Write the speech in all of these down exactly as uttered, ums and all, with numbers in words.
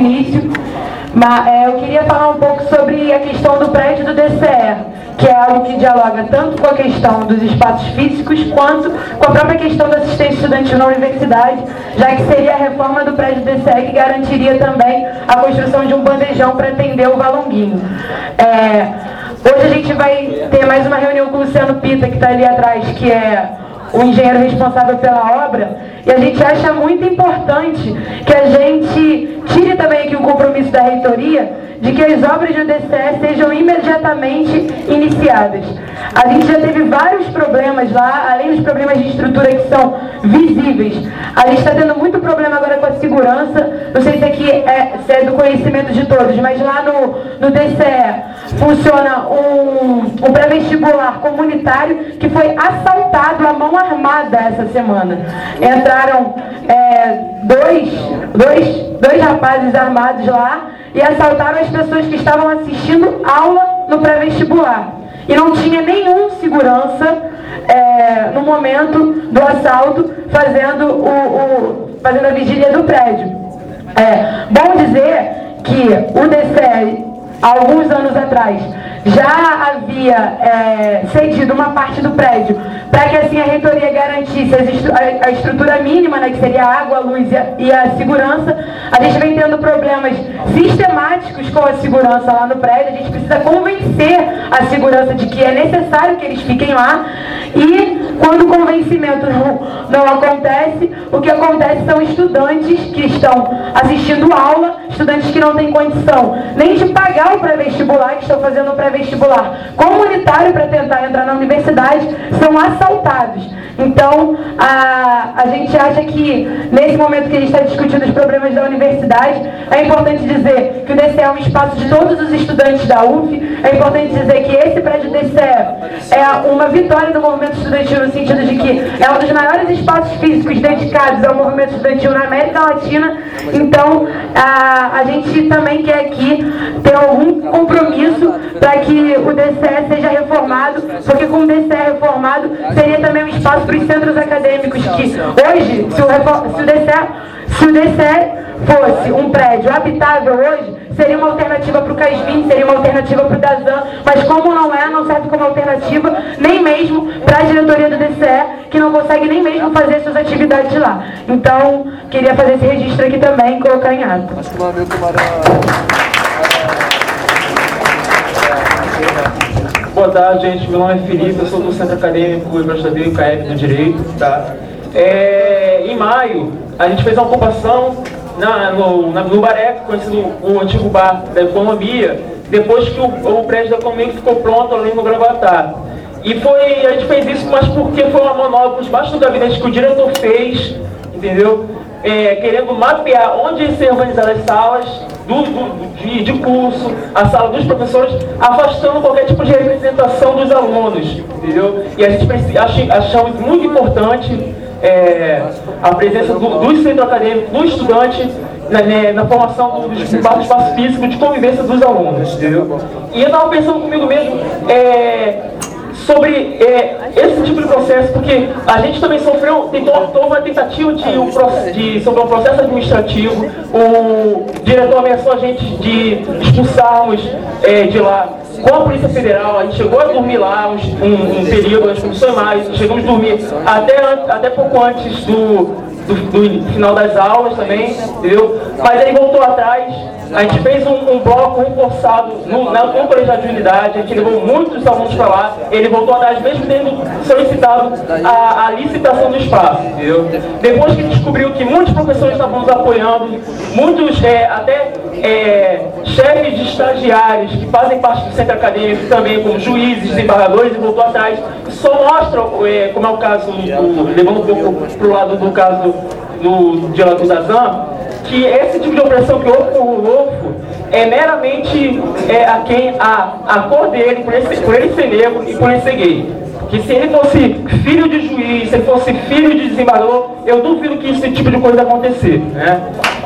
início, mas é, eu queria falar um pouco sobre a questão do prédio do D C E, que é algo que dialoga tanto com a questão dos espaços físicos quanto com a própria questão da assistência estudantil na universidade, já que seria a reforma do prédio do D C E que garantiria também a construção de um bandejão para atender o Valonguinho. É, hoje a gente vai ter mais uma reunião com o Luciano Pita, que está ali atrás, que é o engenheiro responsável pela obra, e a gente acha muito importante que a gente tire também aqui o compromisso da reitoria de que as obras do D C E sejam imediatamente iniciadas. A gente já teve vários problemas lá, além dos problemas de estrutura que são visíveis. A gente está tendo muito problema agora com a segurança, não sei se aqui é, se é do conhecimento de todos, mas lá no, no D C E funciona um, um pré-vestibular comunitário que foi assaltado à mão armada essa semana. Entraram é, dois, dois, dois rapazes armados lá e assaltaram as pessoas que estavam assistindo aula no pré-vestibular. E não tinha nenhum segurança é, no momento do assalto fazendo, o, o, fazendo a vigília do prédio. É bom dizer que o D C E, há alguns anos atrás, já havia é, cedido uma parte do prédio para que assim a reitoria garantisse a, a estrutura mínima, né, que seria a água, a luz e a, e a segurança. A gente vem tendo problemas sistemáticos com a segurança lá no prédio. A gente precisa convencer a segurança de que é necessário que eles fiquem lá, e quando o convencimento não, não acontece, o que acontece são estudantes que estão assistindo aula, estudantes que não têm condição nem de pagar o pré-vestibular, que estão fazendo o pré-vestibular comunitário para tentar entrar na universidade, são assaltados. Então, a, a gente acha que, nesse momento que a gente está discutindo os problemas da universidade, é importante dizer que o D C E é um espaço de todos os estudantes da U F, é importante dizer que esse prédio do D C E é uma vitória do movimento estudantil, no sentido de que é um dos maiores espaços físicos dedicados ao movimento estudantil na América Latina. Então, a, a gente também quer aqui ter algum compromisso para que o D C E seja reformado, porque com o D C E reformado, seria também um espaço para os centros acadêmicos que hoje, se o, se o D C E, se o D C E fosse um prédio habitável hoje, seria uma alternativa para o CASVIN, seria uma alternativa para o DASAN, mas como não é, não serve como alternativa nem mesmo para a diretoria do D C E, que não consegue nem mesmo fazer suas atividades lá. Então, queria fazer esse registro aqui também e colocar em ato. Boa tarde, gente. Meu nome é Felipe, eu sou do Centro Acadêmico Ibrastadil, C A E P do Direito. Tá? É, em maio, a gente fez uma ocupação na, no, na, no Bareco, conhecido o antigo bar da Economia, depois que o, o prédio da Economia ficou pronto ali no Gravatar. E foi, a gente fez isso, mas porque foi uma manobra debaixo do gabinete que o diretor fez, entendeu? É, querendo mapear onde iam ser organizadas as salas do, do, de, de curso, a sala dos professores, afastando qualquer tipo de representação dos alunos, entendeu? E a gente ach, achamos muito importante é, a presença do, do centro acadêmico, do estudante, na, né, na formação do, do espaço físico de convivência dos alunos, entendeu? E eu estava pensando comigo mesmo, é, sobre é, esse tipo de processo, porque a gente também sofreu, tentou, houve uma tentativa de, um, de, sobre um processo administrativo, o diretor ameaçou a gente de expulsarmos é, de lá com a Polícia Federal. A gente chegou a dormir lá uns, um, um período, as comissões mais, chegamos a dormir até, até pouco antes do, do, do final das aulas também, entendeu? Mas aí voltou atrás. A gente fez um, um bloco reforçado no, na, no colegiado de unidade, a gente levou muitos alunos para lá, ele voltou atrás mesmo tendo solicitado a, a licitação do espaço, entendeu? Depois que descobriu que muitos professores estavam nos apoiando, muitos é, até é, chefes de estagiários que fazem parte do centro acadêmico também, como juízes, desembargadores, e voltou atrás, só mostra, é, como é o caso, do, levando um pouco para o lado do caso do diretor da ZAM, que esse tipo de opressão que houve com o Rodolfo é meramente é, a quem a, a cor dele, por ele, por ele ser negro e por ele ser gay. Que se ele fosse filho de juiz, se ele fosse filho de desembargador, eu duvido que esse tipo de coisa acontecer, né?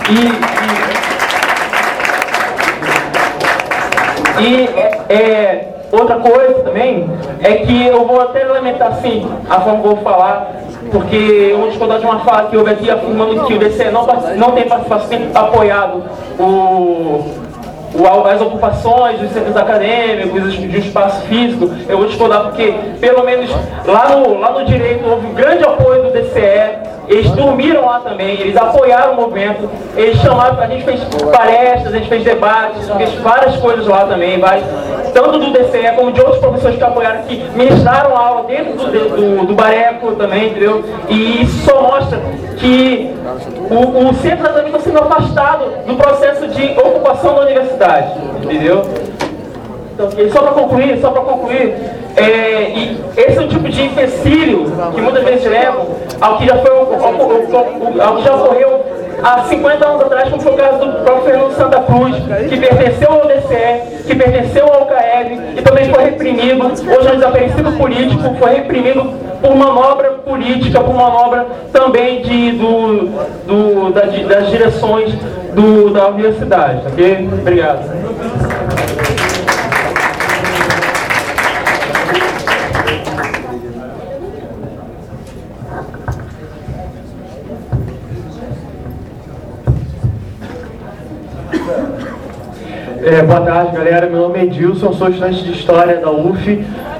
E, e é, é, outra coisa também é que eu vou até lamentar assim a forma que eu vou falar, porque eu vou discordar de uma fala que houve aqui afirmando que o D C E não, não tem participação, tem apoiado o, o, as ocupações dos centros acadêmicos, de um espaço físico. Eu vou discordar porque, pelo menos lá no, lá no direito, houve um grande apoio do D C E. Eles dormiram lá também, eles apoiaram o movimento, eles chamaram, a gente fez palestras, a gente fez debates, fez várias coisas lá também, várias, tanto do D C E como de outros professores que apoiaram, que ministraram aula dentro do, do, do Bareco também, entendeu? E isso só mostra que o, o centro acadêmico está sendo afastado do processo de ocupação da universidade, entendeu? Então, só para concluir, só para concluir, é, e esse é o tipo de empecilho que muitas vezes levam ao que já foi ao, ao, ao que já ocorreu há cinquenta anos atrás, como foi o caso do próprio Fernando Santa Cruz, que pertenceu ao D C E, que pertenceu ao C A E B e também foi reprimido, hoje é um desaparecido político, foi reprimido por manobra política, por manobra também de, do, do, da, de, das direções do, da universidade, ok? Obrigado. É, boa tarde, galera. Meu nome é Edilson, sou estudante de História da U F.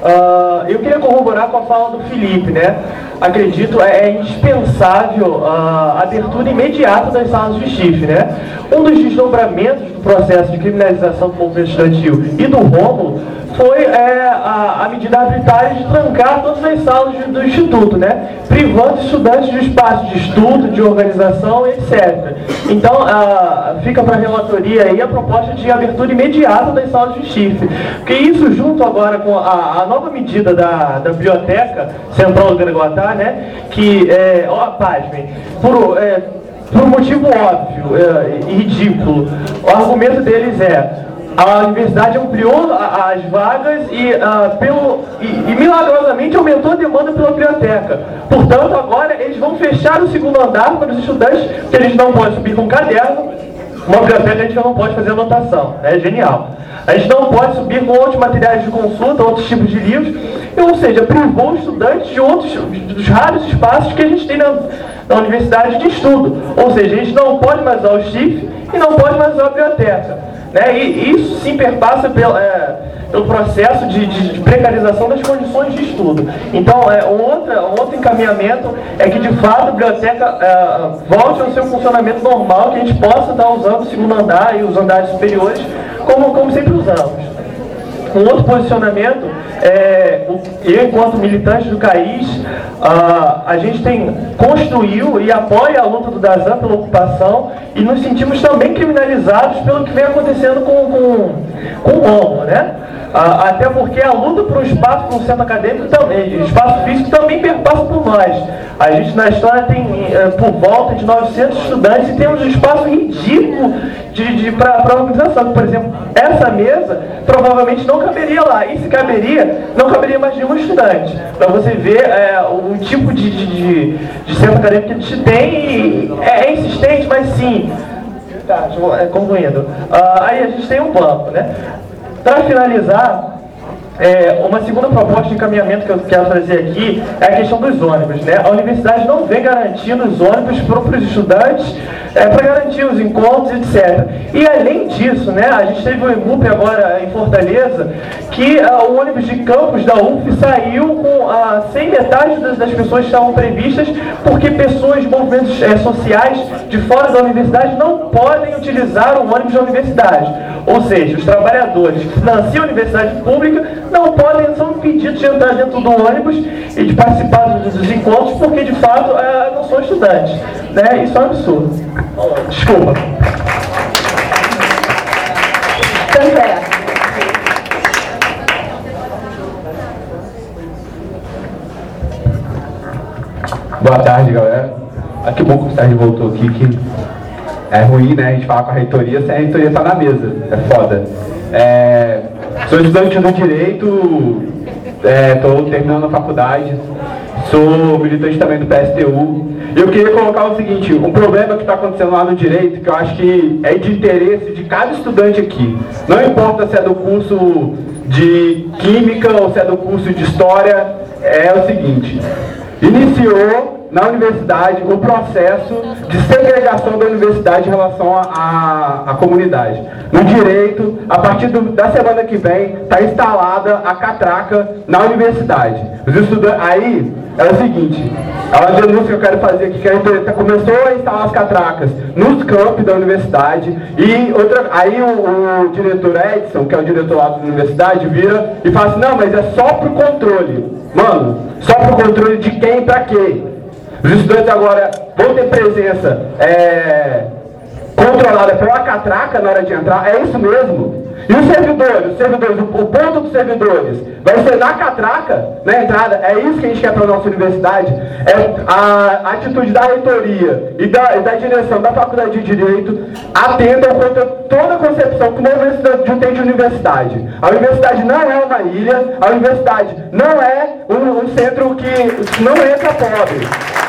Uh, eu queria corroborar com a fala do Felipe, né? Acredito, é, é indispensável uh, a abertura imediata das salas de X I F, né? Um dos desdobramentos do processo de criminalização do movimento estudantil e do Rômulo foi é, a, a medida arbitrária de trancar todas as salas de, do Instituto, né? Privando estudantes de espaço de estudo, de organização, etcétera. Então, a, fica para a relatoria aí a proposta de abertura imediata das salas de X I F. Porque isso, junto agora com a, a nova medida da, da Biblioteca Central do Granguatá, né? Que, é, ó, pasmem, por, é, por um motivo óbvio é, e ridículo, o argumento deles é: a universidade ampliou as vagas e, uh, pelo, e, e milagrosamente aumentou a demanda pela biblioteca. Portanto, agora eles vão fechar o segundo andar para os estudantes, porque eles não podem subir com um caderno. Uma biblioteca a gente não pode fazer anotação, é genial. A gente não pode subir com outros materiais de consulta, outros tipos de livros, ou seja, privou os estudantes de outros, dos raros espaços que a gente tem na, na universidade de estudo. Ou seja, a gente não pode mais usar o X I F e não pode mais usar a biblioteca. Né? E isso sim perpassa pelo, é, pelo processo de, de, de precarização das condições de estudo. Então, é, um, outra, um outro encaminhamento é que, de fato, a biblioteca é, volte ao seu funcionamento normal, que a gente possa estar usando o segundo andar e os andares superiores como, como sempre usamos. Um outro posicionamento, é, eu, enquanto militante do CAIS, uh, a gente tem, construiu e apoia a luta do DASAN pela ocupação e nos sentimos também criminalizados pelo que vem acontecendo com, com, com o Rômulo, né? Uh, até porque a luta por um espaço, por um centro acadêmico também, espaço físico também perpassa por nós. A gente na história tem uh, por volta de novecentos estudantes e temos um espaço ridículo de, de, para a organização. Por exemplo, essa mesa provavelmente não caberia lá. E se caberia, não caberia mais nenhum estudante. Para você ver é, o tipo de, de, de, de centro acadêmico que a gente tem, é, é insistente, mas sim. Tá, é, concluindo. Uh, aí a gente tem um banco, né? Para finalizar, é, uma segunda proposta de encaminhamento que eu quero trazer aqui é a questão dos ônibus, né? A universidade não vem garantindo os ônibus para os estudantes, é, para garantir os encontros, etcétera. E além disso, né, a gente teve o EMUP agora em Fortaleza, que uh, o ônibus de campus da U F saiu com uh, sem metade das, das pessoas que estavam previstas, porque pessoas de movimentos é, sociais de fora da universidade não podem utilizar o ônibus da universidade. Ou seja, os trabalhadores que financiam a universidade pública não podem, são impedidos de entrar dentro do ônibus e de participar dos, dos encontros, porque de fato uh, não são estudantes. Né? Isso é um absurdo. Desculpa. Boa tarde, galera. Ah, que bom que o Sérgio voltou aqui, que é ruim, né, a gente falar com a reitoria sem a reitoria estar na mesa. É foda. É, sou estudante do Direito, estou é, terminando a faculdade, sou militante também do P S T U. E eu queria colocar o seguinte, um problema que está acontecendo lá no Direito, que eu acho que é de interesse de cada estudante aqui. Não importa se é do curso de Química ou se é do curso de História, é o seguinte: iniciou na universidade o processo de segregação da universidade em relação à comunidade. No direito, a partir do, da semana que vem, está instalada a catraca na universidade. Os estudantes, aí, é o seguinte, é uma denúncia que eu quero fazer aqui, que a reitoria começou a instalar as catracas nos campos da universidade, e outra, aí o, o diretor Edson, que é o diretor lá da universidade, vira e fala assim, não, mas é só pro controle. Mano, só pro controle de quem e pra quê? Os estudantes agora vão ter presença é, controlada pela catraca na hora de entrar, é isso mesmo? E os servidores, os servidores, o ponto dos servidores vai ser na catraca, na entrada, é isso que a gente quer para a nossa universidade, é a atitude da reitoria e da, e da direção da Faculdade de Direito atentam contra toda a concepção que uma universidade tem de universidade. A universidade não é uma ilha, a universidade não é um, um centro que não entra pobre.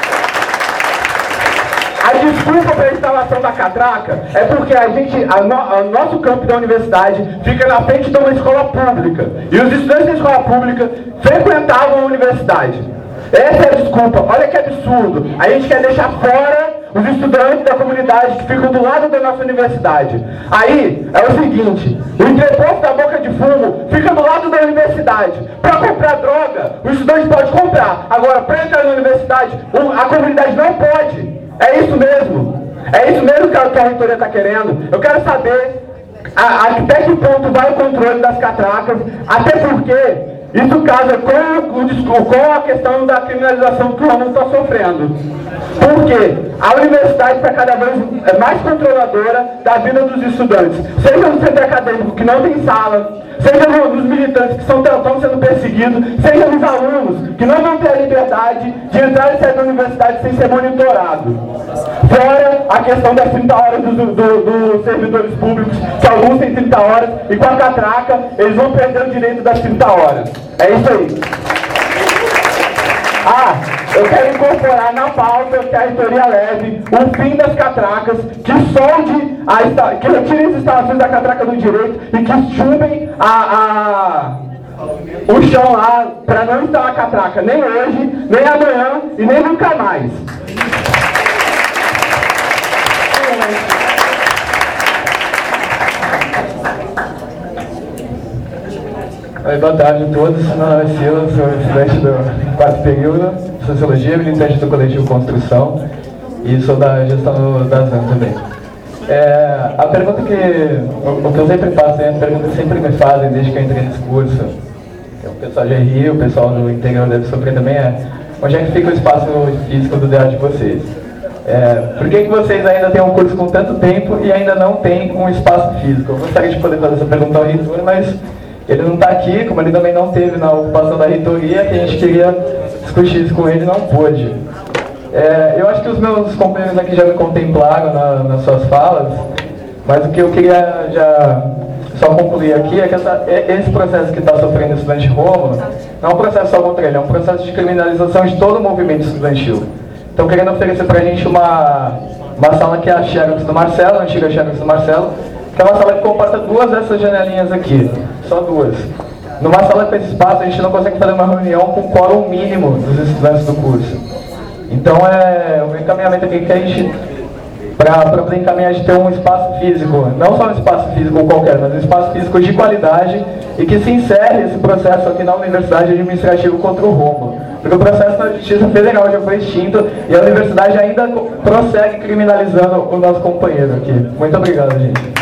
A desculpa para a instalação da catraca é porque a gente, a no, a nosso campo da universidade fica na frente de uma escola pública. E os estudantes da escola pública frequentavam a universidade. Essa é a desculpa. Olha que absurdo. A gente quer deixar fora os estudantes da comunidade que ficam do lado da nossa universidade. Aí, é o seguinte, o entreposto da boca de fumo fica do lado da universidade. Para comprar droga, o estudante pode comprar. Agora, para entrar na universidade, a comunidade não pode. É isso mesmo. É isso mesmo que a, que a reitoria está querendo. Eu quero saber a, até que ponto vai o controle das catracas, até porque isso casa com, o, com a questão da criminalização que o aluno está sofrendo. Porque a universidade está cada vez mais controladora da vida dos estudantes. Seja no centro acadêmico, que não tem sala, seja nos militantes que estão sendo perseguidos, seja nos alunos que não vão ter a liberdade de entrar e sair da universidade sem ser monitorado. Fora a questão das trinta horas dos do, do, do servidores públicos, que alguns têm trinta horas, e com a catraca eles vão perder o direito das trinta horas. É isso aí. Ah, eu quero incorporar na pauta que a reitoria leve o fim das catracas, que solde, a, que retire as instalações da catraca do direito e que chumbem a, a, o chão lá para não instalar a catraca, nem hoje, nem amanhã e nem nunca mais. Oi, boa tarde a todos. Meu nome é Silas, sou estudante do quarto período, Sociologia, militante do coletivo Construção e sou da gestão da Z A N também. É, a pergunta que, o, o que eu sempre faço, é a pergunta que sempre me fazem desde que eu entrei nesse curso, que o pessoal de Rio, o pessoal do interior deve sofrer também, é onde é que fica o espaço físico do D A de vocês? É, por que, que vocês ainda têm um curso com tanto tempo e ainda não tem um espaço físico? Eu gostaria de poder fazer essa pergunta ao reitor, mas ele não está aqui, como ele também não teve na ocupação da reitoria, que a gente queria discutir isso com ele, não pôde. É, eu acho que os meus companheiros aqui já me contemplaram na, nas suas falas, mas o que eu queria já só concluir aqui é que essa, esse processo que está sofrendo o estudante Rômulo não é um processo só contra ele, é um processo de criminalização de todo o movimento estudantil. Estão querendo oferecer para a gente uma, uma sala que é a Xerox do Marcelo, a antiga Xerox do Marcelo, que é uma sala que comporta duas dessas janelinhas aqui, só duas. Numa sala com esse espaço, a gente não consegue fazer uma reunião com o quórum mínimo dos estudantes do curso. Então, é, o meu encaminhamento aqui é que a gente, para poder encaminhar, a gente ter um espaço físico, não só um espaço físico qualquer, mas um espaço físico de qualidade e que se encerre esse processo aqui na Universidade Administrativa contra o Rômulo. Porque o processo na Justiça Federal já foi extinto e a universidade ainda prossegue criminalizando o nosso companheiro aqui. Muito obrigado, gente.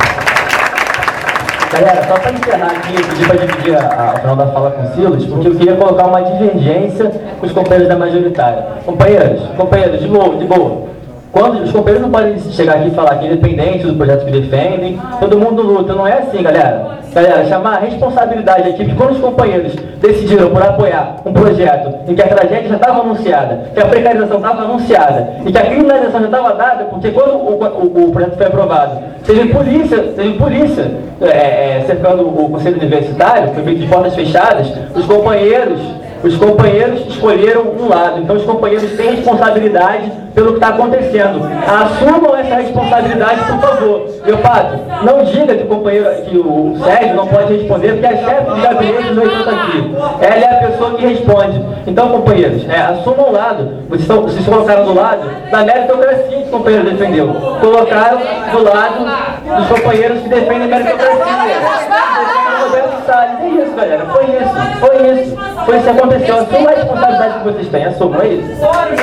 Galera, só para encerrar aqui, eu pedi para dividir a, a final da fala com o Silas, porque eu queria colocar uma divergência com os companheiros da majoritária. Companheiros, companheiros, de boa, de boa. Quando os companheiros não podem chegar aqui e falar que independente do projeto que defendem, todo mundo luta, não é assim, galera. Galera, chamar a responsabilidade aqui, porque quando os companheiros decidiram por apoiar um projeto em que a tragédia já estava anunciada, que a precarização estava anunciada e que a criminalização já estava dada, porque quando o, o, o projeto foi aprovado, teve polícia, teve polícia é, é, cercando o conselho universitário, foi feito de portas fechadas, os companheiros Os companheiros escolheram um lado, então os companheiros têm responsabilidade pelo que está acontecendo. Assumam essa responsabilidade, por favor. Meu padre, não diga que o companheiro, que o Sérgio não pode responder, porque a chefe de gabinete não está aqui. Ela é a pessoa que responde. Então, companheiros, é, assumam o lado. Vocês, estão, vocês se colocaram do lado da meritocracia que o companheiro defendeu. Colocaram do lado dos companheiros que defendem a meritocracia. É isso, galera. Foi isso. Foi isso. Foi isso que aconteceu. Assuma a responsabilidade que vocês têm. Assuma, é isso.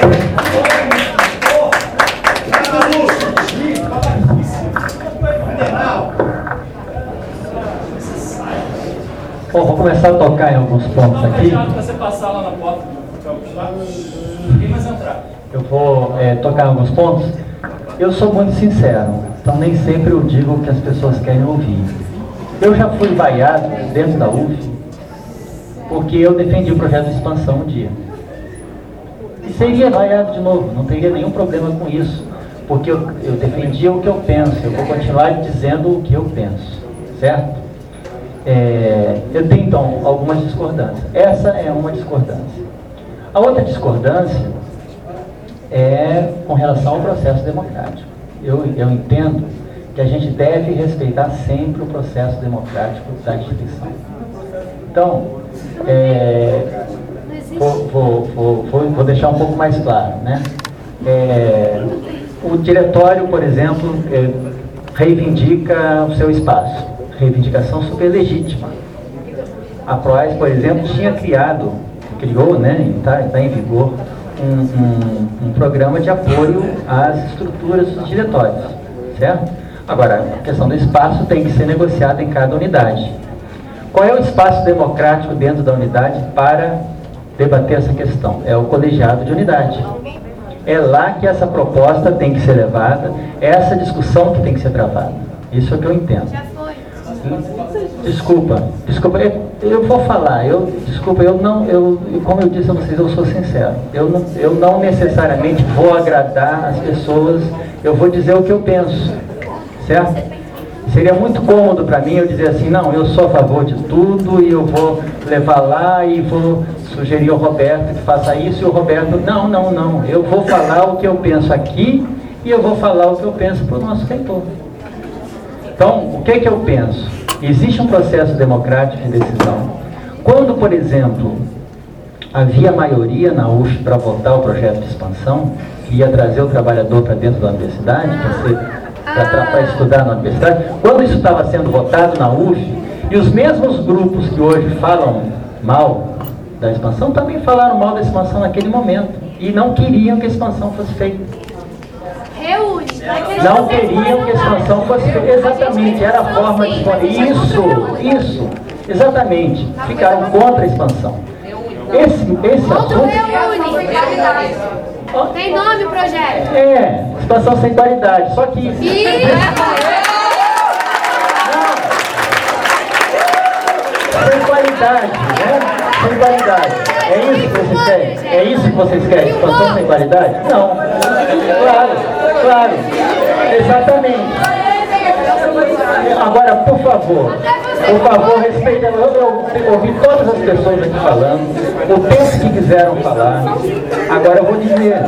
Bom, vou começar a tocar em alguns pontos aqui. Eu vou é, tocar em alguns pontos. Eu sou muito sincero, então nem sempre eu digo o que as pessoas querem ouvir. Eu já fui vaiado dentro da U F porque eu defendi o projeto de expansão um dia. E seria vaiado de novo, não teria nenhum problema com isso, porque eu, eu defendia o que eu penso, eu vou continuar dizendo o que eu penso, certo? É, eu tenho então algumas discordâncias. Essa é uma discordância. A outra discordância é com relação ao processo democrático. Eu, eu entendo que a gente deve respeitar sempre o processo democrático da instituição. Então, é, vou, vou, vou, vou, vou deixar um pouco mais claro, né? É, o diretório, por exemplo, é, reivindica o seu espaço, reivindicação super legítima. A PROAS, por exemplo, tinha criado, criou, né, está tá em vigor, um, um, um programa de apoio às estruturas dos diretórios, certo? Agora, a questão do espaço tem que ser negociada em cada unidade. Qual é o espaço democrático dentro da unidade para debater essa questão? É o colegiado de unidade. É lá que essa proposta tem que ser levada, é essa discussão que tem que ser travada. Isso é o que eu entendo. Desculpa, desculpa, eu, eu vou falar, eu, desculpa, eu não, eu, como eu disse a vocês, eu sou sincero. Eu não, eu não necessariamente vou agradar as pessoas, eu vou dizer o que eu penso. Certo? Seria muito cômodo para mim eu dizer assim, não, eu sou a favor de tudo e eu vou levar lá e vou sugerir ao Roberto que faça isso e o Roberto, não, não, não, eu vou falar o que eu penso aqui e eu vou falar o que eu penso para o nosso reitor. Então, o que é que eu penso? Existe um processo democrático de decisão. Quando, por exemplo, havia maioria na U F para votar o projeto de expansão, que ia trazer o trabalhador para dentro da universidade, para ser para estudar na universidade, quando isso estava sendo votado na U F, e os mesmos grupos que hoje falam mal da expansão, também falaram mal da expansão naquele momento, e não queriam que a expansão fosse feita. Reúne. Não queriam que a expansão fosse feita. Exatamente, era a forma de... Isso, isso, exatamente. Ficaram contra a expansão. Esse, esse assunto... Tem nome o projeto? É, expansão sem qualidade, só que... E... Sem qualidade, né? Sem qualidade. É isso que vocês querem? É isso que vocês querem? Expansão sem qualidade? Não. Claro, claro. Exatamente. Agora, por favor, por favor, respeita. Eu, eu ouvi todas as pessoas aqui falando, o tempo que quiseram falar. Agora eu vou dizer.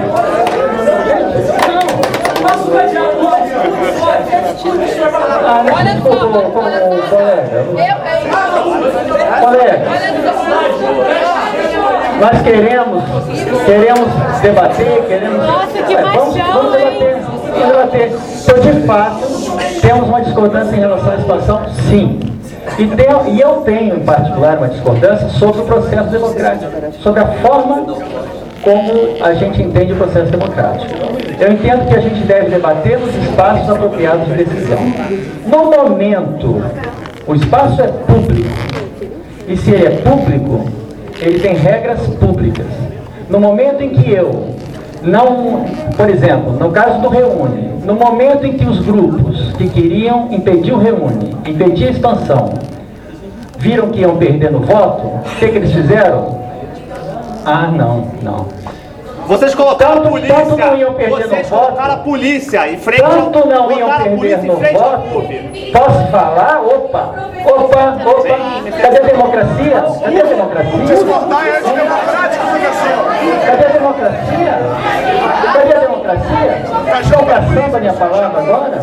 Ah, não, desculpa, como colega. Colega, nós queremos, queremos debater, queremos... Nossa, que é, vamos, vamos debater, vamos debater. Então, de fato, temos uma discordância em relação à expansão? Sim. E, tem, e eu tenho, em particular, uma discordância sobre o processo democrático, sobre a forma como a gente entende o processo democrático. Eu entendo que a gente deve debater nos espaços apropriados de decisão. No momento, o espaço é público, e se ele é público, ele tem regras públicas. No momento em que eu não, por exemplo, no caso do Reúne, no momento em que os grupos que queriam impedir o Reúne, impedir a expansão, viram que iam perder no voto, o que, que eles fizeram? Ah, não, não. Vocês colocaram Tanto, a polícia. tanto não iam perder Vocês no voto. colocaram a polícia em frente ao... Tanto não iam botaram a polícia perder em no frente ao voto. clube. Posso falar? Opa! Opa! Opa! Cadê a democracia? Cadê a democracia? Discordar é de democracia. democracia? Cadê a democracia? Estão caçando a minha palavra agora?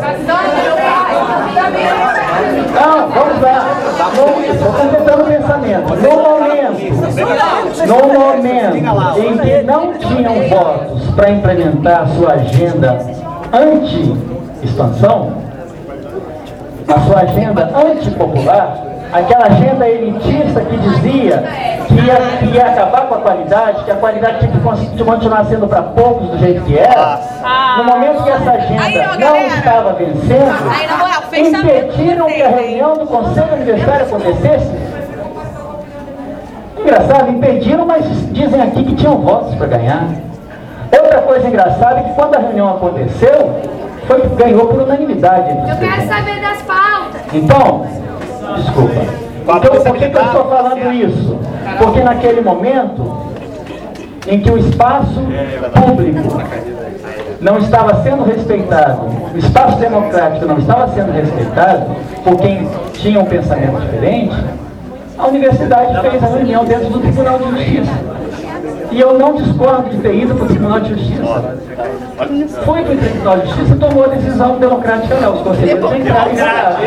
Não, vamos lá. Estou completando o pensamento. No momento, no momento em que não tinham votos para implementar a sua agenda anti-expansão, a sua agenda antipopular, aquela agenda elitista que dizia que ia, que ia acabar com a qualidade, que a qualidade tinha que continuar sendo para poucos do jeito que era, no momento que essa agenda não estava vencendo, impediram que a reunião do Conselho Universitário acontecesse. Engraçado, impediram, mas dizem aqui que tinham votos para ganhar. Outra coisa engraçada é que quando a reunião aconteceu, foi que ganhou por unanimidade. Eu quero saber das faltas. Então, desculpa. Então, por que, que eu estou falando isso? Porque naquele momento em que o espaço público não estava sendo respeitado, o espaço democrático não estava sendo respeitado por quem tinha um pensamento diferente, a universidade fez a reunião dentro do Tribunal de Justiça. E eu não discordo de ter ido para o Tribunal de Justiça. Foi para o Tribunal de Justiça e tomou a decisão democrática, não. Os conselheiros entraram e votaram.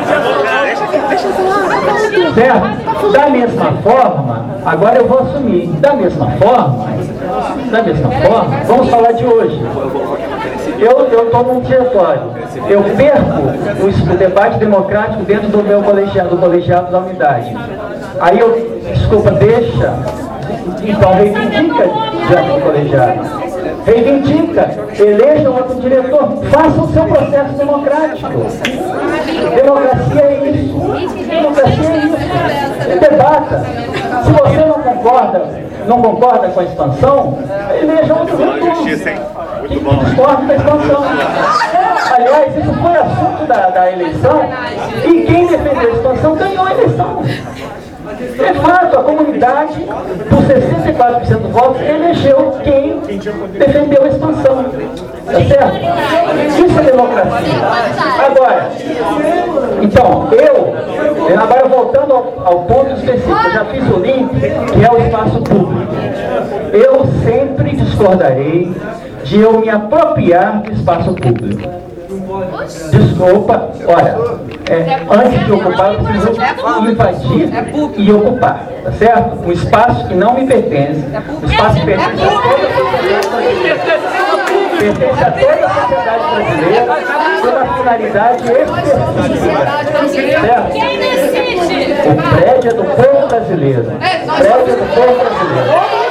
Certo? Da mesma forma, agora eu vou assumir, da mesma forma, da mesma forma, vamos falar de hoje. Eu estou num diretório, eu perco o, o debate democrático dentro do meu colegiado, do colegiado da unidade. Aí eu, desculpa, deixa, então reivindica diante do colegiado. Reivindica, eleja outro diretor, faça o seu processo democrático. Democracia é isso. Democracia é isso. Debata. Se você não concorda, não concorda com a expansão, eleja outro diretor que discorda da expansão. Aliás, isso foi assunto da, da eleição e quem defendeu a expansão ganhou a eleição. É fato, a comunidade, por sessenta e quatro por cento dos votos, elegeu quem defendeu a expansão. Tá certo? Isso é democracia. Agora, então, eu, agora voltando ao, ao ponto específico, eu já fiz o link, que é o espaço público. Eu sempre discordarei de eu me apropriar do espaço público. Desculpa, olha, é, antes de ocupar, eu preciso invadir e ocupar, tá certo? Um espaço que não me pertence, um espaço que pertence a toda a sociedade brasileira, pertence a toda a sociedade brasileira, com a finalidade específica, certo? O prédio é do povo brasileiro, o prédio é do povo brasileiro.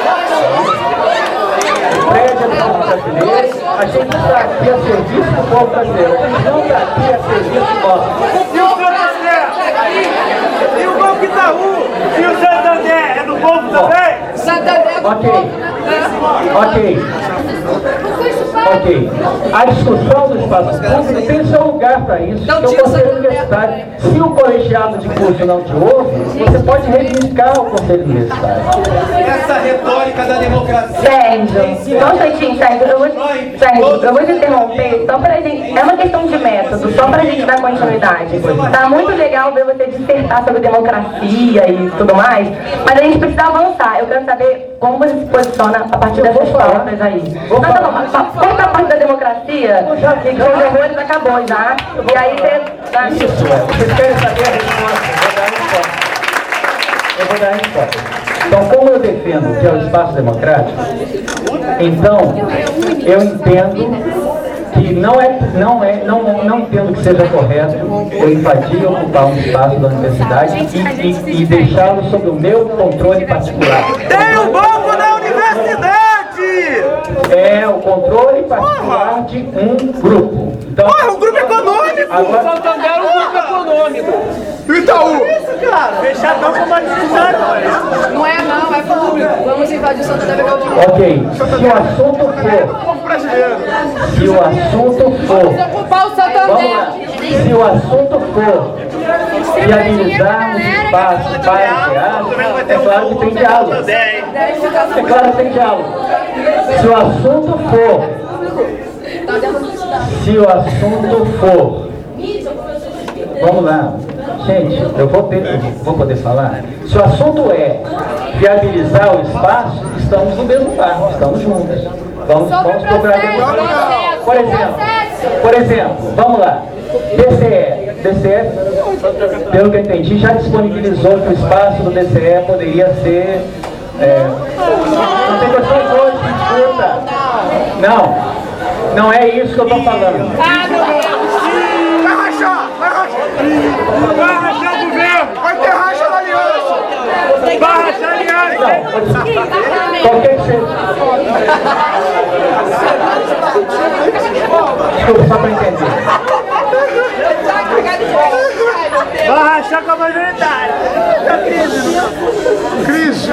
O prédio é do povo brasileiro, a gente está aqui a serviço do povo brasileiro, a gente não está aqui a serviço nosso. E o Santander? E o Banco Itaú? E o Santander? É do povo também? Santander é do Ok, povo. ok, ok. A discussão do espaço público tem seu lugar para isso, que é o Conselho Universitário. Se o colegiado de curso não te ouve, você pode reivindicar o Conselho Universitário. Essa retórica da democracia. Sérgio, só um instantinho, Sérgio, eu vou, Sérgio, eu vou te interromper só pra gente, é uma questão de método, só pra gente dar continuidade. Tá muito legal ver você dissertar sobre democracia e tudo mais, mas a gente precisa avançar. Eu quero saber como você se posiciona a partir dessas pautas aí. Não, tá bom, conta a parte da democracia, que com os horrores acabou já, e aí você... Tá? Isso, vocês querem saber a resposta? Eu vou dar a resposta. Eu vou dar a resposta. Então, como eu defendo que é o espaço democrático, então, eu entendo que não é, não é, não, não entendo que seja correto eu invadir e ocupar um espaço da universidade e, e, e deixá-lo sob o meu controle particular. Tem o banco da universidade! É o controle particular de um grupo. Então, Porra, um grupo econômico! agora, O Santander é um grupo econômico! E o Itaú? Isso, cara! Fechadão com uma discussão, Não é não, é público. Vamos invadir o Santander pegar o dinheiro. ok, se o assunto for, povo brasileiro! se o assunto for, Ocupar o vamos lá, Santander. se o assunto for viabilizar um espaço para teatro, é claro que tem diálogo. É claro que tem diálogo. Se o assunto for, se o assunto for vamos lá. Gente, eu vou, ter, vou poder falar. Se o assunto é viabilizar o espaço, estamos no mesmo barco, estamos juntos. Vamos, vamos procurar demonstrar. Por exemplo, por exemplo, vamos lá. D C E. D C E, pelo que eu entendi, já disponibilizou que o espaço do D C E poderia ser... É, não tem questões hoje, disputa. Não, não é isso que eu estou falando. Vai rachar, vai rachar. Vai rachar o governo. Vai ter racha na aliança. Vai rachar a aliança. Qualquer que seja. Desculpa, só para entender. Vai rachar com a majoritária. Crise.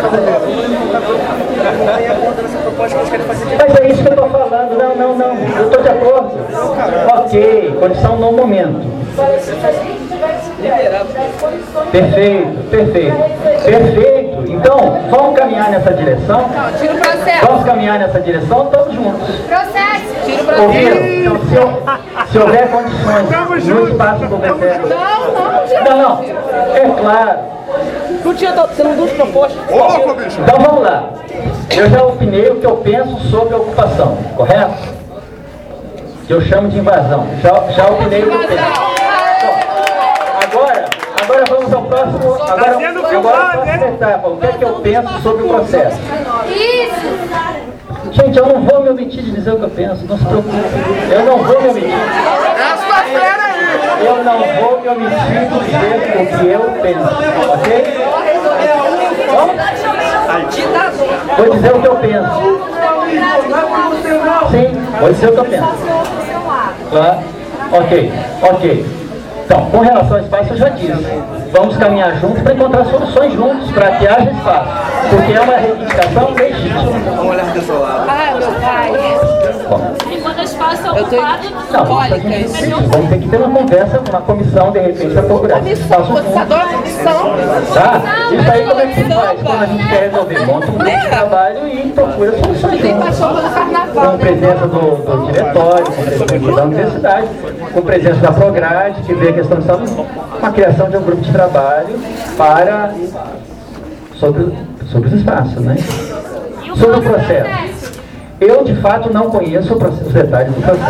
Mas é isso que eu estou falando. Não, não, não. Eu estou de acordo. Ok, condição no momento. Perfeito, perfeito. Perfeito. Então, vamos caminhar nessa direção? Tira o processo. Vamos caminhar nessa direção, estamos juntos. Processo. Tira o processo. Ouviram? Então, se, eu, se houver condições no espaço do D C E... Não, não, gente. Não, não. É claro. Não tinha, você não deu proposta. Então, vamos lá. Eu já opinei o que eu penso sobre a ocupação, correto? Que eu chamo de invasão. Já, já opinei o que eu penso. Agora, agora vamos ao próximo, agora, agora a próxima etapa. O que é que eu penso sobre o processo? Isso. Gente, eu não vou me omitir de dizer o que eu penso, não se preocupe. Eu não vou me omitir. Essa fera aí. Eu não vou me omitir de dizer o que eu penso, ok? Vou dizer o que eu penso. Sim, vou dizer o que eu penso. Claro. Ok, ok. Então, com relação ao espaço, eu já disse. Vamos caminhar juntos para encontrar soluções juntos, para que haja espaço. Porque é uma reivindicação legítima. Vamos olhar desolado. Ah, meu pai. E quando o espaço é ocupado, não, olha, vamos ter que ter uma conversa, uma comissão, de repente, para procurar espaço juntos. Tá? Isso aí como é que se faz? Quando a gente quer resolver, monta um grupo de trabalho e procura soluções juntos. Com presença do, do diretório, com presença da universidade, com presença da Prograde, que vê a questão de saúde, uma criação de um grupo de trabalho para sobre, sobre os espaços, né? Sobre o processo. Eu, de fato, não conheço o processo, os detalhes do processo.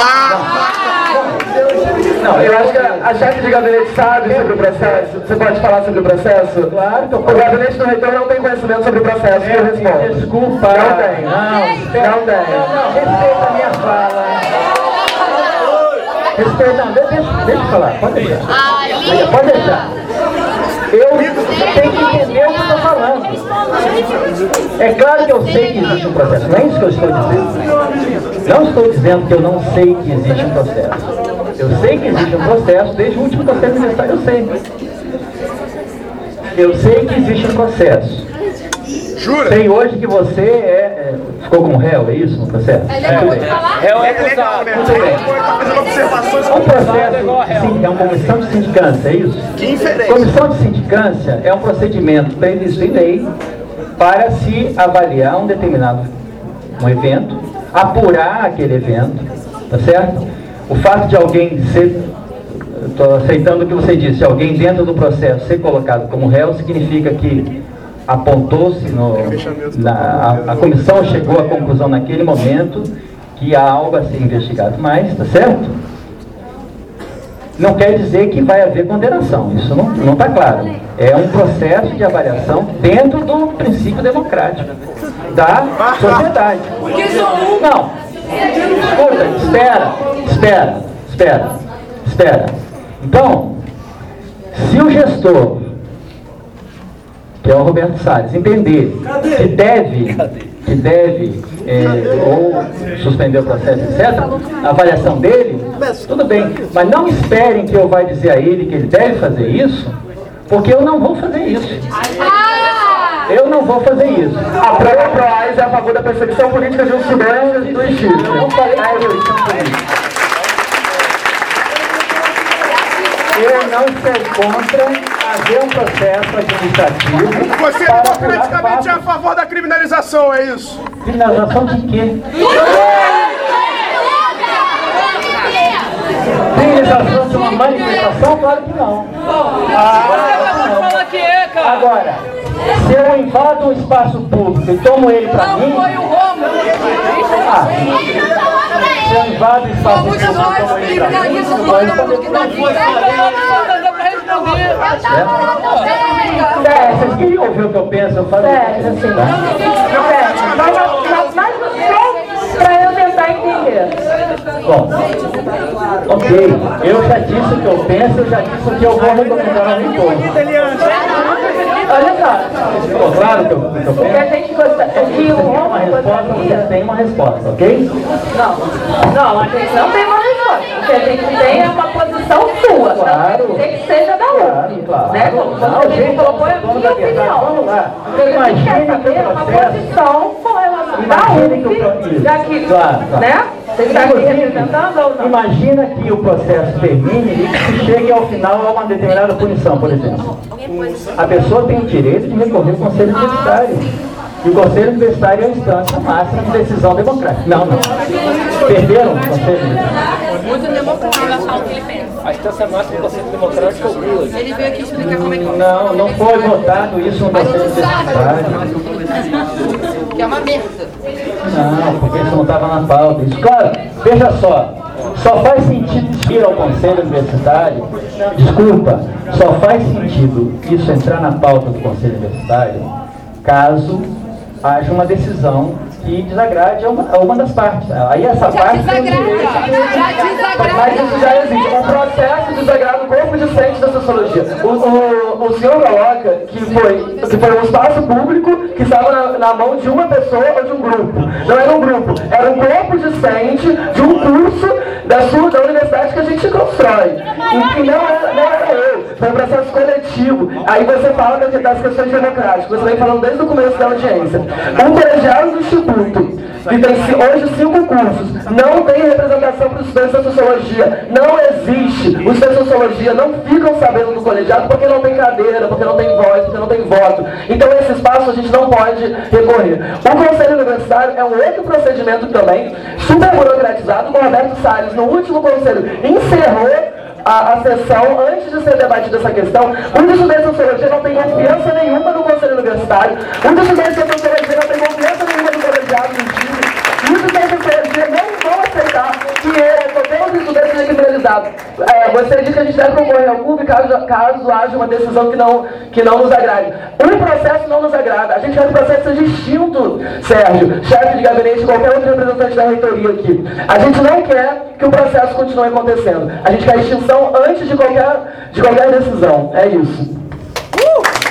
Não, Não, eu acho que a, a chefe de gabinete sabe sobre o processo. Você pode falar sobre o processo? Claro que eu O gabinete do reitor não tem conhecimento sobre o processo, eu respondo. Desculpa. Não tem. Não, não tem. Não, não, respeita a minha fala. Respeita, deixa, deixa eu falar, pode deixar. Pode deixar. Eu tenho que entender o que eu estou falando. É claro que eu sei que existe um processo, não é isso que eu estou dizendo. Não estou dizendo que eu não sei que existe um processo. Eu sei que existe um processo, desde o último processo universitário eu sei. Eu sei que existe um processo. Jura? Sei hoje que você é, é, ficou com réu, é isso no processo? É legal, pode falar? Réu é legal, né? Muito bem. Tá fazendo observações. Um processo, sim, é uma comissão de sindicância, é isso? Que inferência. Comissão de sindicância é um procedimento previsto em lei para se avaliar um determinado um evento, apurar aquele evento, tá certo? O fato de alguém ser, estou aceitando o que você disse, alguém dentro do processo ser colocado como réu significa que apontou-se, na, a, a comissão chegou à conclusão naquele momento que há algo a ser investigado mais, tá certo? Não quer dizer que vai haver condenação, isso não está claro. É um processo de avaliação dentro do princípio democrático da sociedade. Não, escuta, espera, espera, espera, espera. Então, se o gestor, que é o Roberto Salles, entender que deve, que deve é, ou suspender o processo, etcétera, a avaliação dele, tudo bem, mas não esperem que eu vá dizer a ele que ele deve fazer isso, porque eu não vou fazer isso. Eu não vou fazer isso. A prova ProAIS é a favor da perseguição política de um estudante do Estilo. Eu não falei da perseguição política. Eu não sou contra haver um processo administrativo. Você democraticamente é a favor da criminalização, é isso? Criminalização de quê? Autorização de uma manifestação? Claro que não. Ah, Fala que é, cara. agora, se eu invado um espaço público e tomo ele pra Não, mim... foi o Romulo. Ah, se eu invado o espaço público e tomo ele pra mim... Não foi Romulo que tá aqui. Não deu pra responder. É, vocês queriam ouvir o que eu penso? Eu falei. Sérgio, assim. Sérgio, mas, mas, mas só pra eu tentar entender. Bom, ok, eu já disse o que eu penso, eu já disse o que eu vou recomendar ao reitor. Olha só. Ficou claro o que eu, que eu O que a penso? gente gosta, o que o Você tem uma Romulo resposta, gostaria... você tem uma resposta, ok? Não, não, a gente não tem uma resposta. O que a gente tem é uma posição sua. Claro. Não tem que seja da U F. Claro, Né? Como não, você mesmo gente, colocou, é a vamos minha lá, opinião. vamos lá. O que a gente Imagine quer que saber o é uma processo- posição com relação da Imagine que o U F, pro- já que, Claro, claro. né? Você está aqui representando ou não? Imagina que o processo termine e que se chegue ao final a uma determinada punição, por exemplo. A pessoa tem o direito de recorrer ao Conselho Universitário. E o Conselho Universitário é a instância máxima de decisão democrática. Não, não. Perderam o Conselho Universitário. Muito democrático, eu falo o que ele pensa. A instância máxima do Conselho Democrático é o Lula. Ele veio aqui explicar como é que Não, não foi votado isso no Conselho Universitário. que é uma merda. Não, porque isso não estava na pauta. Isso, claro, veja só, só faz sentido ir ao Conselho Universitário, desculpa, só faz sentido isso entrar na pauta do Conselho Universitário caso haja uma decisão que desagrade a uma, a uma das partes. Aí essa Já parte tem o desagrada. direito de... Já desagrada. Mas isso já existe, um processo de desagrado no corpo docente da sociologia. O, o, o senhor coloca que foi, que foi um espaço público que estava na, na mão de uma pessoa ou de um grupo. Não era um grupo, era um corpo docente de um curso da, sua, da universidade que a gente constrói. E, e não, era, não era eu, foi um processo coletivo. Aí você fala das, das questões democráticas, você vem falando desde o começo da audiência. Um colegiado do Instituto, que tem hoje cinco cursos, não tem representação para os estudantes da sociologia. Não existe. Os estudantes da sociologia não ficam sabendo do colegiado porque não tem cadeira, porque não tem voz, porque não tem voto. Então esse espaço a gente não pode recorrer. O Conselho Universitário é um outro procedimento também, super burocratizado. O Roberto Salles, no último conselho, encerrou A, a sessão, antes de ser debatida essa questão. Os estudantes de sociologia não têm confiança nenhuma no Conselho Universitário. Os estudantes de sociologia não têm confiança nenhuma no colegiado do time. E os estudantes de sociologia não vão aceitar que é, qualquer um dos estudantes seja criminalizado. É, você diz que a gente deve concorrer ao C U B caso, caso haja uma decisão que não, que não nos agrade. O processo não nos agrada. A gente quer que o processo seja extinto, Sérgio, chefe de gabinete, qualquer outro representante da reitoria aqui. A gente não quer que o processo continue acontecendo. A gente quer a extinção antes de qualquer, de qualquer decisão. É isso. Uh!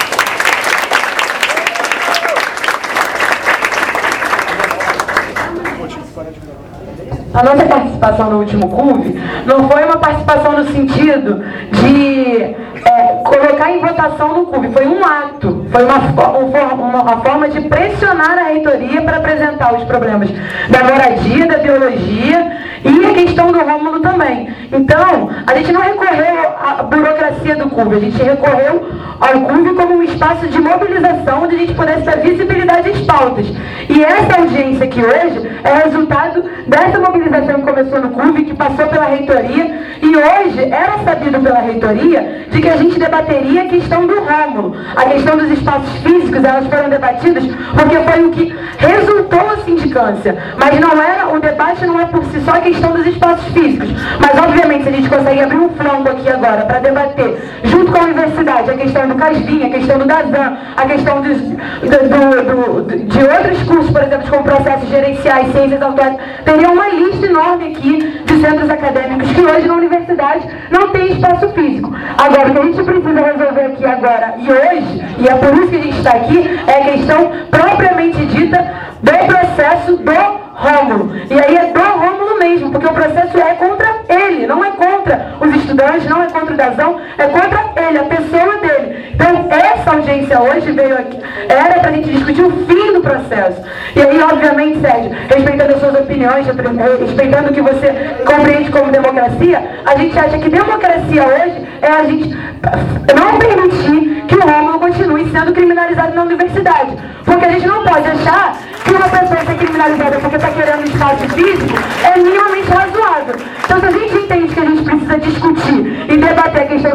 A nossa participação no último C U V não foi uma participação no sentido de é, colocar em votação no C U V, foi um ato, foi uma, uma, uma forma de pressionar a reitoria para apresentar os problemas da moradia, da biologia e a questão do Rômulo também. Então, a gente não recorreu à burocracia do C U V, a gente recorreu ao C U V como um espaço de mobilização onde a gente pudesse dar visibilidade às pautas. E essa audiência aqui hoje é resultado dessa mobilização que começou no C U V, que passou pela reitoria, e hoje era sabido pela reitoria de que a gente debateria a questão do Rômulo. A questão dos espaços físicos, elas foram debatidas porque foi o que resultou a sindicância. Mas não era, o debate não é por si só a questão dos espaços físicos. Mas obviamente se a gente consegue abrir um flanco aqui agora para debater, junto com a universidade, a questão do CASVIM, a questão do DASAN, a questão dos, do, do, do, de outros cursos, por exemplo, como processos gerenciais, ciências autónomas, teria uma lista enorme aqui de centros acadêmicos que hoje na universidade não tem espaço físico. Agora, o que a gente precisa resolver aqui agora e hoje, e é por isso que a gente está aqui, é a questão propriamente dita do processo do Rômulo. E aí é do Rômulo mesmo, porque o processo é contra ele, não é contra os estudantes, não é contra o Dazão, é contra ele, a pessoa dele. Então, essa audiência hoje veio aqui, era para a gente discutir o fim do processo. E aí, obviamente, Sérgio, respeitando as suas opiniões, respeitando o que você compreende como democracia, a gente acha que democracia hoje é a gente não permitir que o Rômulo continue sendo criminalizado na universidade. Porque a gente não pode achar que uma pessoa ser criminalizada porque está querendo espaço físico é minimamente razoável. Então, se a gente entende que a gente precisa discutir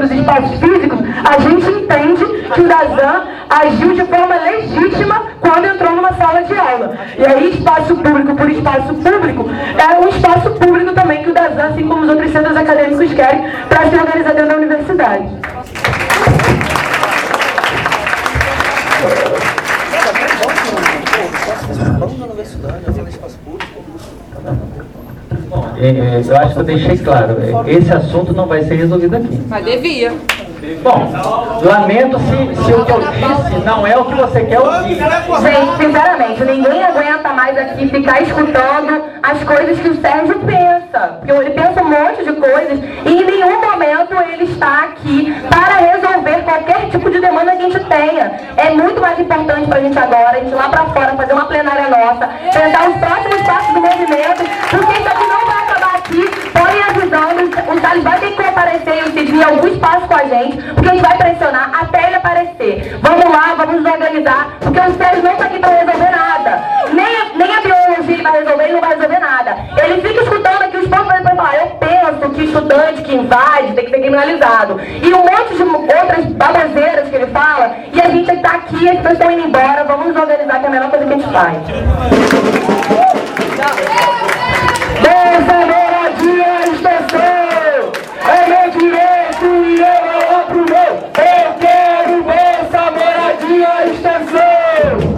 dos espaços físicos, a gente entende que o DAZAN agiu de forma legítima quando entrou numa sala de aula. E aí, espaço público por espaço público, é um espaço público também que o DAZAN, assim como os outros centros acadêmicos, querem para se organizar dentro da universidade. Bom, é, eu acho que eu deixei claro, esse assunto não vai ser resolvido aqui. Mas devia. Bom, lamento se, se o que eu disse não é o que você quer ouvir. Gente, sinceramente, ninguém aguenta mais aqui ficar escutando as coisas que o Sérgio pensa. Porque ele pensa um monte de coisas e em nenhum momento ele está aqui para resolver qualquer tipo de demanda que a gente tenha. É muito mais importante para a gente agora, a gente ir lá para fora, fazer uma plenária nossa, pensar os próximos passos do movimento, porque isso aqui não vai acabar aqui. Podem avisando, o Salles vai ter que comparecer e decidir algum espaço com a gente, porque a gente vai pressionar até ele aparecer. Vamos lá, vamos nos organizar, porque o Sérgio não está aqui para resolver nada. Nem a, nem a biologia ele vai resolver, ele não vai resolver nada. Ele fica escutando aqui os pontos para falar, eu penso que estudante que invade tem que ser criminalizado. E um monte de outras baboseiras que ele fala, e a gente está aqui, as pessoas estão indo embora, vamos nos organizar, que é a melhor coisa que a gente faz. Essa moradia extensão é meu direito e eu não abro mão. Eu quero essa moradia extensão.